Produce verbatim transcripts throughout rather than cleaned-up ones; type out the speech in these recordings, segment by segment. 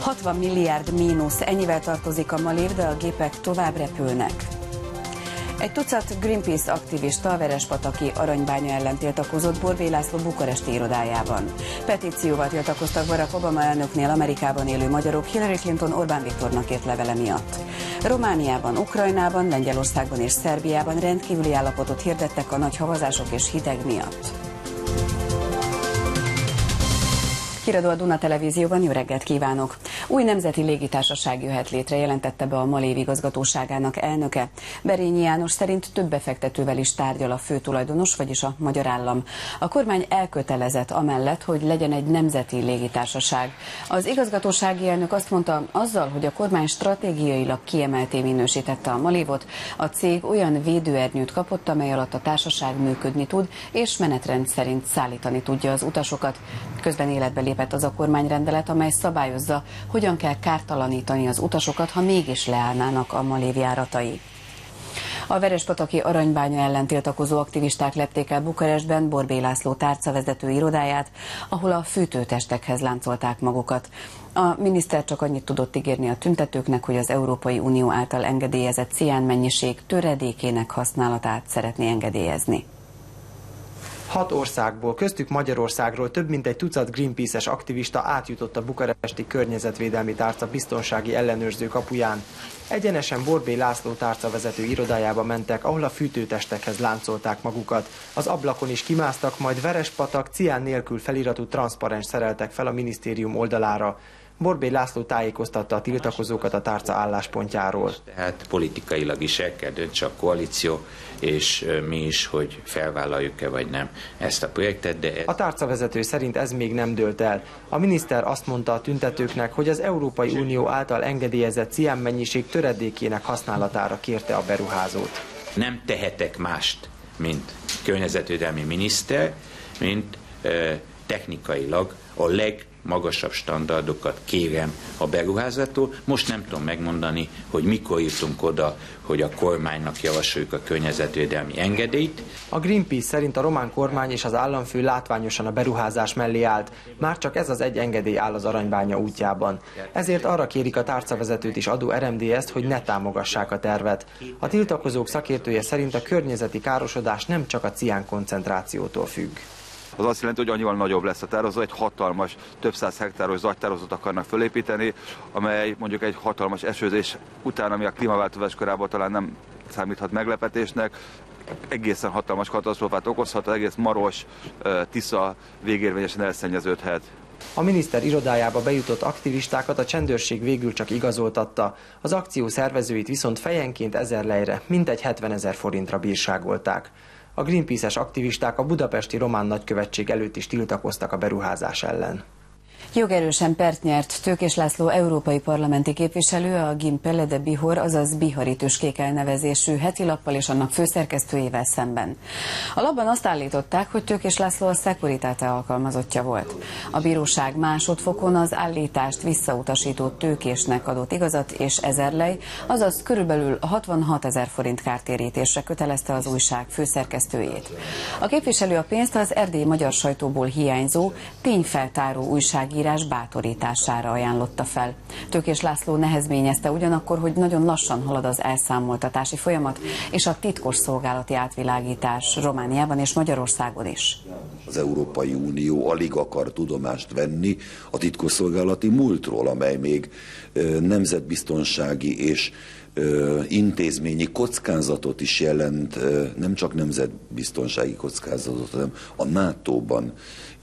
hatvan milliárd mínusz, ennyivel tartozik a Malév, de a gépek tovább repülnek. Egy tucat Greenpeace aktivista a verespataki aranybánya ellen tiltakozott Borbély László bukaresti irodájában. Petícióval tiltakoztak Barack Obama elnöknél Amerikában élő magyarok Hillary Clinton Orbán Viktornak írt levele miatt. Romániában, Ukrajnában, Lengyelországban és Szerbiában rendkívüli állapotot hirdettek a nagy havazások és hideg miatt. Híradó a Duna Televízióban, jó reggelt kívánok! Új nemzeti légitársaság jöhet létre, jelentette be a Malév igazgatóságának elnöke. Berényi János szerint több befektetővel is tárgyal a főtulajdonos, vagyis a magyar állam. A kormány elkötelezett amellett, hogy legyen egy nemzeti légitársaság. Az igazgatósági elnök azt mondta, azzal, hogy a kormány stratégiailag kiemelté minősítette a Malévot, a cég olyan védőernyőt kapott, amely alatt a társaság működni tud, és menetrend szerint szállítani tudja az utasokat. Közben életbe lépett az a kormányrendelet, amely szabályozza, hogyan kell kártalanítani az utasokat, ha mégis leállnának a Malév járatai. A verespataki aranybánya ellen tiltakozó aktivisták lepték el Bukarestben Borbély László tárcavezető irodáját, ahol a fűtőtestekhez láncolták magukat. A miniszter csak annyit tudott ígérni a tüntetőknek, hogy az Európai Unió által engedélyezett cián mennyiség töredékének használatát szeretné engedélyezni. Hat országból, köztük Magyarországról több mint egy tucat Greenpeace-es aktivista átjutott a bukaresti környezetvédelmi tárca biztonsági ellenőrző kapuján. Egyenesen Borbély László tárcavezető irodájába mentek, ahol a fűtőtestekhez láncolták magukat. Az ablakon is kimásztak, majd verespatak, cián nélkül feliratú transzparens szereltek fel a minisztérium oldalára. Borbély László tájékoztatta a tiltakozókat a tárca álláspontjáról. Tehát politikailag is el kell döntse a koalíció, és mi is, hogy felvállaljuk-e vagy nem ezt a projektet. De ez... A tárcavezető szerint ez még nem dőlt el. A miniszter azt mondta a tüntetőknek, hogy az Európai Unió által engedélyezett cián mennyiség töredékének használatára kérte a beruházót. Nem tehetek mást, mint környezetvédelmi miniszter, mint eh, technikailag a leg magasabb standardokat kérem a beruházatól. Most nem tudom megmondani, hogy mikor jutunk oda, hogy a kormánynak javasoljuk a környezetvédelmi engedélyt. A Greenpeace szerint a román kormány és az államfő látványosan a beruházás mellé állt. Már csak ez az egy engedély áll az aranybánya útjában. Ezért arra kérik a tárcavezetőt is adó er em dé est, hogy ne támogassák a tervet. A tiltakozók szakértője szerint a környezeti károsodás nem csak a cián koncentrációtól függ. Az azt jelenti, hogy annyival nagyobb lesz a tározó, egy hatalmas, több száz hektáros zagytározót akarnak fölépíteni, amely mondjuk egy hatalmas esőzés után, ami a klímaváltozás korában talán nem számíthat meglepetésnek, egészen hatalmas katasztrófát okozhat, az egész Maros, Tisza végérvényesen elszennyeződhet. A miniszter irodájába bejutott aktivistákat a csendőrség végül csak igazoltatta, az akció szervezőit viszont fejenként ezer lejre, mintegy hetvenezer forintra bírságolták. A Greenpeace-es aktivisták a budapesti román nagykövetség előtt is tiltakoztak a beruházás ellen. Jogerősen pert nyert Tőkés László európai parlamenti képviselő a Gimpelle de Bihor, azaz Bihari Tüskék elnevezésű heti lappal és annak főszerkesztőjével szemben. A lapban azt állították, hogy Tőkés László a Securitate alkalmazottja volt. A bíróság másodfokon az állítást visszautasító Tőkésnek adott igazat és ezer lej, azaz körülbelül hatvanhat ezer forint kártérítésre kötelezte az újság főszerkesztőjét. A képviselő a pénzt az erdélyi magyar sajtóból hiányzó, tényfeltáró újságírás bátorítására ajánlotta fel. Tőkés László nehezményezte ugyanakkor, hogy nagyon lassan halad az elszámoltatási folyamat és a titkos szolgálati átvilágítás Romániában és Magyarországon is. Az Európai Unió alig akar tudomást venni a titkosszolgálati múltról, amely még nemzetbiztonsági és intézményi kockázatot is jelent, nem csak nemzetbiztonsági kockázatot, hanem a nátóban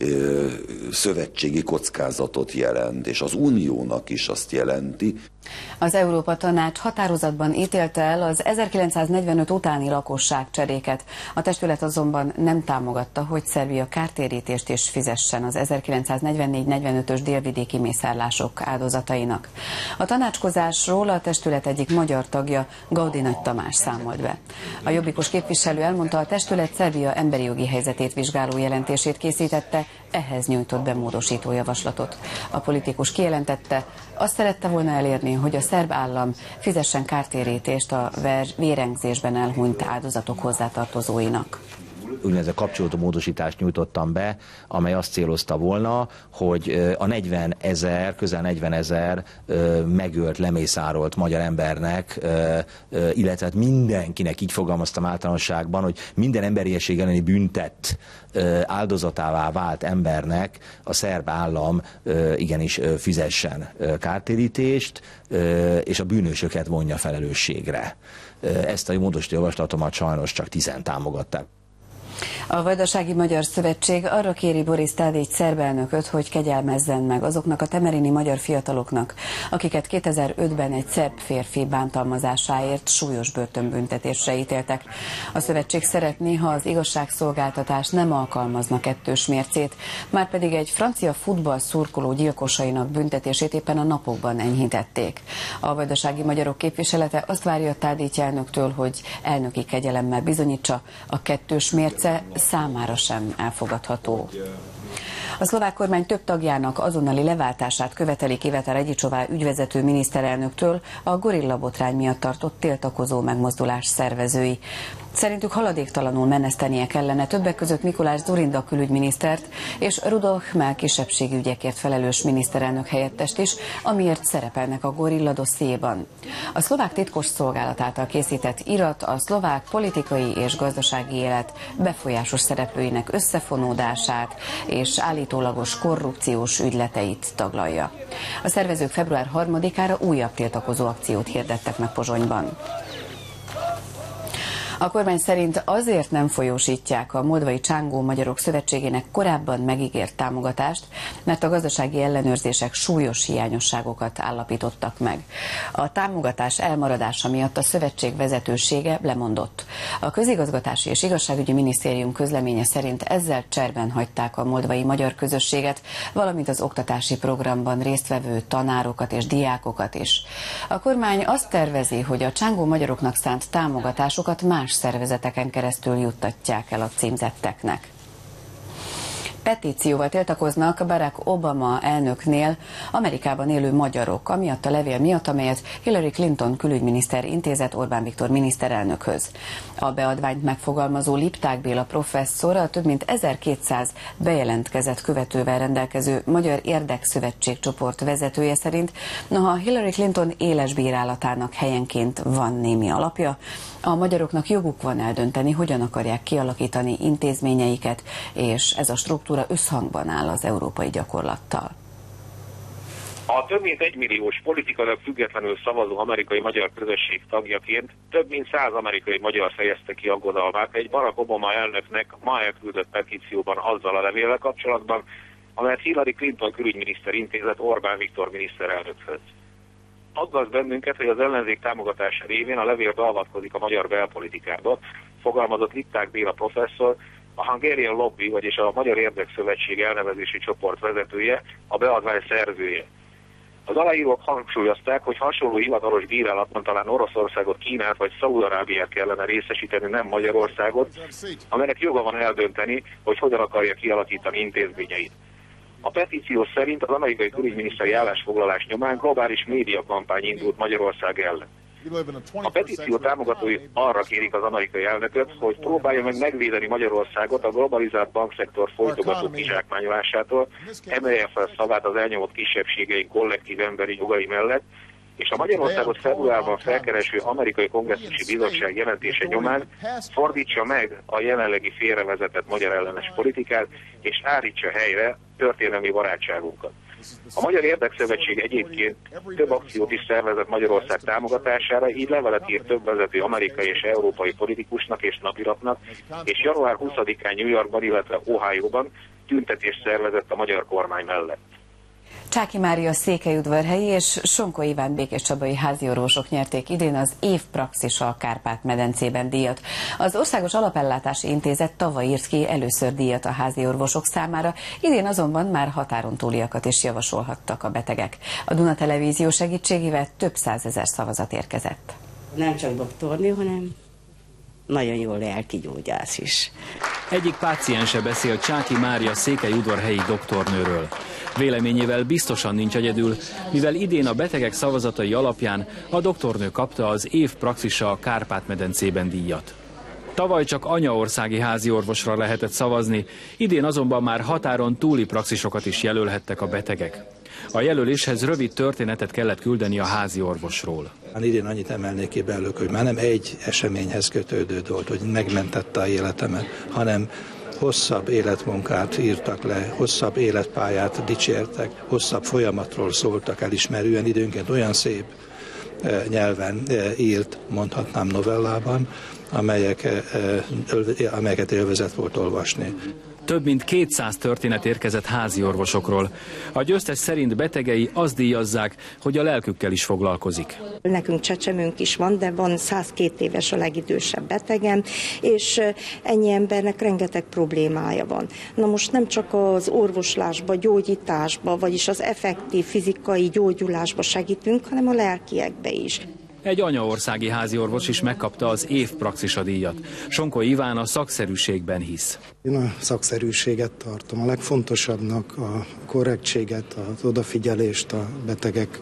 szövetségi kockázatot jelent, és az Uniónak is azt jelenti. Az Európa Tanács határozatban ítélte el az ezerkilencszáznegyvenöt utáni lakosságcseréket. A testület azonban nem támogatta, hogy Szerbia kártérítést is fizessen az ezerkilencszáznegyvennégy negyvenötös délvidéki mészárlások áldozatainak. A tanácskozásról a testület egyik magyar tagja, Gaudi Nagy Tamás számolt be. A jobbikos képviselő elmondta, a testület Szerbia emberi jogi helyzetét vizsgáló jelentését készítette, ehhez nyújtott be módosító javaslatot. A politikus kijelentette, azt szerette volna elérni, hogy a szerb állam fizessen kártérítést a vérengzésben elhunyt áldozatok hozzátartozóinak. úgynevezett kapcsolódó módosítást nyújtottam be, amely azt célozta volna, hogy a negyven ezer, közel negyven ezer megölt, lemészárolt magyar embernek, illetve mindenkinek, így fogalmaztam általánosságban, hogy minden emberiesség elleni bűntett áldozatává vált embernek a szerb állam igenis fizessen kártérítést, és a bűnösöket vonja felelősségre. Ezt a módosító javaslatomat sajnos csak tizen támogatták. A Vajdasági Magyar Szövetség arra kéri Boris Tadić szerb elnököt, hogy kegyelmezzen meg azoknak a temerini magyar fiataloknak, akiket kétezer-ötben egy szerb férfi bántalmazásáért súlyos börtönbüntetésre ítéltek. A szövetség szeretné, ha az igazságszolgáltatás nem alkalmazna kettős mércét, márpedig egy francia futball szurkoló gyilkosainak büntetését éppen a napokban enyhítették. A vajdasági magyarok képviselete azt várja Tadić elnöktől, hogy elnöki kegyelemmel bizonyítsa, a kettős mérce számára sem elfogadható. A szlovák kormány több tagjának azonnali leváltását követelik Iveta Redičová ügyvezető miniszterelnöktől a gorilla botrány miatt tartott tiltakozó megmozdulás szervezői. Szerintük haladéktalanul menesztenie kellene többek között Mikulás Dzurinda külügyminisztert és Rudolf Khmel kisebbségi ügyekért felelős miniszterelnök helyettest is, amiért szerepelnek a gorilla dossziéban. A szlovák titkos szolgálat által készített irat a szlovák politikai és gazdasági élet befolyásos szereplőinek összefonódását és állítólagos korrupciós ügyleteit taglalja. A szervezők február harmadikára újabb tiltakozó akciót hirdettek meg Pozsonyban. A kormány szerint azért nem folyósítják a Moldvai Csángó Magyarok Szövetségének korábban megígért támogatást, mert a gazdasági ellenőrzések súlyos hiányosságokat állapítottak meg. A támogatás elmaradása miatt a szövetség vezetősége lemondott. A Közigazgatási és Igazságügyi Minisztérium közleménye szerint ezzel cserben hagyták a moldvai magyar közösséget, valamint az oktatási programban résztvevő tanárokat és diákokat is. A kormány azt tervezi, hogy a csángó magyaroknak szánt támogatásokat más szervezeteken keresztül juttatják el a címzetteknek. Petícióval tiltakoznak Barack Obama elnöknél Amerikában élő magyarok, amiatt a levél miatt, amelyet Hillary Clinton külügyminiszter intézett Orbán Viktor miniszterelnökhöz. A beadványt megfogalmazó Lipták Béla professzor a több mint ezerkétszáz bejelentkezett követővel rendelkező Magyar Érdekszövetség csoport vezetője szerint, noha Hillary Clinton éles bírálatának helyenként van némi alapja, a magyaroknak joguk van eldönteni, hogyan akarják kialakítani intézményeiket, és ez a struktúra összhangban áll az európai gyakorlattal. A több mint egymilliós politikailag függetlenül szavazó amerikai magyar közösség tagjaként több mint száz amerikai magyar fejezte ki aggodalmát egy Barack Obama elnöknek ma elküldött petícióban azzal a levéllel kapcsolatban, amelyet Hillary Clinton külügyminiszter intézett Orbán Viktor miniszterelnökhöz. Aggaszt bennünket, hogy az ellenzék támogatása révén a levél beavatkozik a magyar belpolitikába, fogalmazott Lipták Béla professzor, a Hungarian Lobby, vagyis a Magyar Érdekszövetség elnevezési csoport vezetője, a beadvány szerzője. Az aláírók hangsúlyozták, hogy hasonló hivatalos bírálatban talán Oroszországot, Kínát vagy Szaúd-Arábiát kellene részesíteni, nem Magyarországot, amelynek joga van eldönteni, hogy hogyan akarja kialakítani intézményeit. A petíció szerint az amerikai külügyminiszteri állásfoglalás nyomán globális médiakampány indult Magyarország ellen. A petíció támogatói arra kérik az amerikai elnököt, hogy próbálja meg megvédeni Magyarországot a globalizált bankszektor folytogató kizsákmányolásától, emelje fel szavát az elnyomott kisebbségeink kollektív emberi jogai mellett, és a Magyarországot februárban felkereső amerikai kongresszusi bizottság jelentése nyomán fordítsa meg a jelenlegi félrevezetett magyar ellenes politikát, és állítsa helyre történelmi barátságunkat. A Magyar Érdekszövetség egyébként több akciót is szervezett Magyarország támogatására, így levelet írt több vezető amerikai és európai politikusnak és napilapnak, és január huszadikán New Yorkban, illetve Ohioban tüntetést szervezett a magyar kormány mellett. Csáky Mária székelyudvarhelyi és Sonko Iván békéscsabai háziorvosok nyerték idén az Év Praxisa Kárpát-medencében díjat. Az Országos Alapellátási Intézet tavaly írt ki először díjat a háziorvosok számára, idén azonban már határon túliakat is javasolhattak a betegek. A Duna Televízió segítségével több százezer szavazat érkezett. Nem csak doktornő, hanem nagyon jó lelkigyógyász is. Egyik páciense beszél Csáky Mária székelyudvarhelyi doktornőről. Véleményével biztosan nincs egyedül, mivel idén a betegek szavazatai alapján a doktornő kapta az Év Praxisa Kárpát-medencében díjat. Tavaly csak anyaországi háziorvosra lehetett szavazni, idén azonban már határon túli praxisokat is jelölhettek a betegek. A jelöléshez rövid történetet kellett küldeni a háziorvosról. Idén annyit emelnék ki belőlük, hogy már nem egy eseményhez kötődő volt, hogy megmentette a életemet, hanem hosszabb életmunkát írtak le, hosszabb életpályát dicsértek, hosszabb folyamatról szóltak elismerően, időnként olyan szép nyelven írt, mondhatnám novellában, amelyek, amelyeket élvezett volt olvasni. Több mint kétszáz történet érkezett háziorvosokról. A győztes szerint betegei azt díjazzák, hogy a lelkükkel is foglalkozik. Nekünk csecsemőnk is van, de van százkettő éves a legidősebb betegem, és ennyi embernek rengeteg problémája van. Na most nem csak az orvoslásba, gyógyításba, vagyis az effektív fizikai gyógyulásba segítünk, hanem a lelkiekbe is. Egy anyaországi háziorvos is megkapta az év praxisa díjat. Sonko Iván a szakszerűségben hisz. Én a szakszerűséget tartom a legfontosabbnak, a korrektséget, az odafigyelést a betegek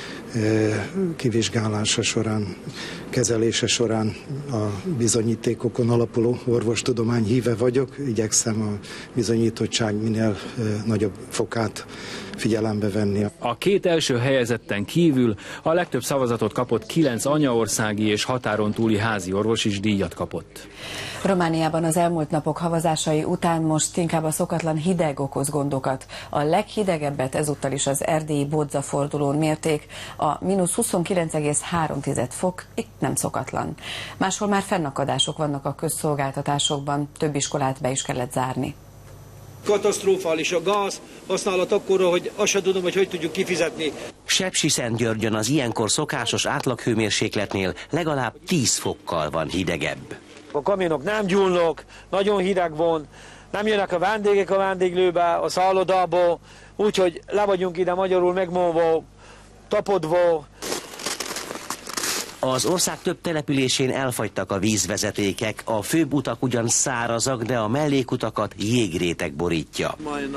kivizsgálása során, kezelése során. A bizonyítékokon alapuló orvostudomány híve vagyok, igyekszem a bizonyítottság minél nagyobb fokát figyelembe venni. A két első helyezetten kívül a legtöbb szavazatot kapott kilenc anyaországi és határon túli háziorvos is díjat kapott. Romániában az elmúlt napok havazásai után most inkább a szokatlan hideg okoz gondokat. A leghidegebbet ezúttal is az erdélyi Bodza fordulón mérték, a mínusz huszonkilenc egész három fok, itt nem szokatlan. Máshol már fennakadások vannak a közszolgáltatásokban, több iskolát be is kellett zárni. Katasztrofális a gáz használat akkora, hogy azt sem tudom, hogy hogy tudjuk kifizetni. Sepsiszentgyörgyön az ilyenkor szokásos átlaghőmérsékletnél legalább tíz fokkal van hidegebb. A kamionok nem gyúlnak, nagyon hideg van, nem jönnek a vendégek a vendéglőbe, a szállodába, úgyhogy le vagyunk ide magyarul megmóva, tapodva. Az ország több településén elfagytak a vízvezetékek, a főbb utak ugyan szárazak, de a mellékutakat jégréteg borítja.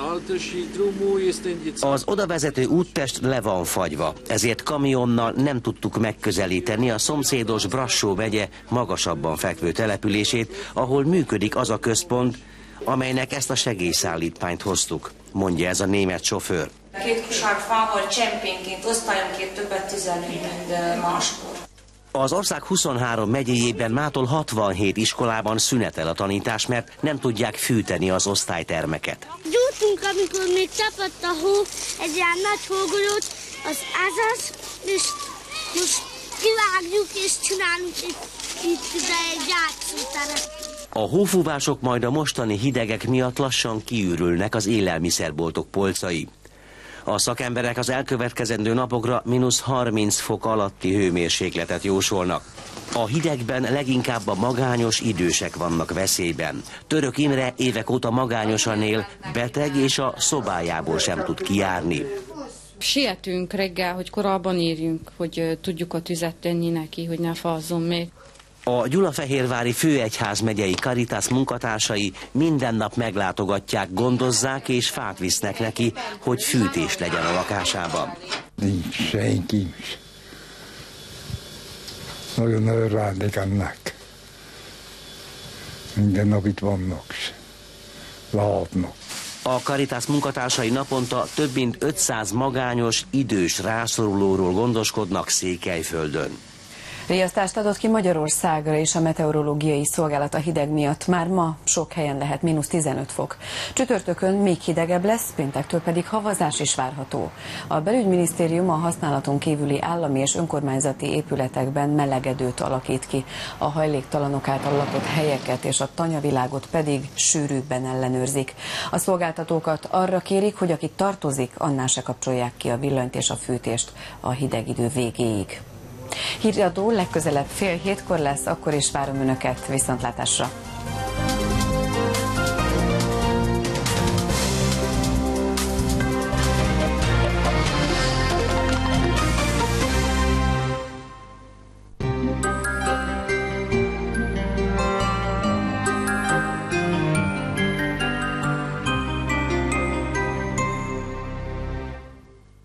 Az odavezető úttest le van fagyva, ezért kamionnal nem tudtuk megközelíteni a szomszédos Brassó megye magasabban fekvő települését, ahol működik az a központ, amelynek ezt a segélyszállítmányt hoztuk, mondja ez a német sofőr. Két kosár fával csempénként, osztályonként többet tüzelünk, mint máskor. Az ország huszonhárom megyéjében mától hatvanhét iskolában szünetel a tanítás, mert nem tudják fűteni az osztálytermeket. Gyújtunk, amikor még tapadt a hó, egy ilyen nagy hógolyót, az azaz, és most kivágjuk és csinálunk itt, itt egy játszóteret. A hófúvások majd a mostani hidegek miatt lassan kiürülnek az élelmiszerboltok polcai. A szakemberek az elkövetkezendő napokra mínusz harminc fok alatti hőmérsékletet jósolnak. A hidegben leginkább a magányos idősek vannak veszélyben. Török Imre évek óta magányosan él, beteg és a szobájából sem tud kijárni. Sietünk reggel, hogy korábban érjünk, hogy tudjuk a tüzet tenni neki, hogy ne fázzon még. A Gyulafehérvári főegyház megyei Caritas munkatársai minden nap meglátogatják, gondozzák és fát visznek neki, hogy fűtés legyen a lakásában. Nincs senki. Nagyon-nagyon rándik annak. Minden nap itt vannak, látnak. A Caritas munkatársai naponta több mint ötszáz magányos, idős rászorulóról gondoskodnak Székelyföldön. Riasztást adott ki Magyarországra és a meteorológiai szolgálat a hideg miatt. Már ma sok helyen lehet mínusz tizenöt fok. Csütörtökön még hidegebb lesz, péntektől pedig havazás is várható. A belügyminisztérium a használaton kívüli állami és önkormányzati épületekben melegedőt alakít ki. A hajléktalanok által lakott helyeket és a tanyavilágot pedig sűrűbben ellenőrzik. A szolgáltatókat arra kérik, hogy aki tartozik, annál se kapcsolják ki a villanyt és a fűtést a hideg idő végéig. Híradó legközelebb fél hétkor lesz, akkor is várom Önöket, viszontlátásra!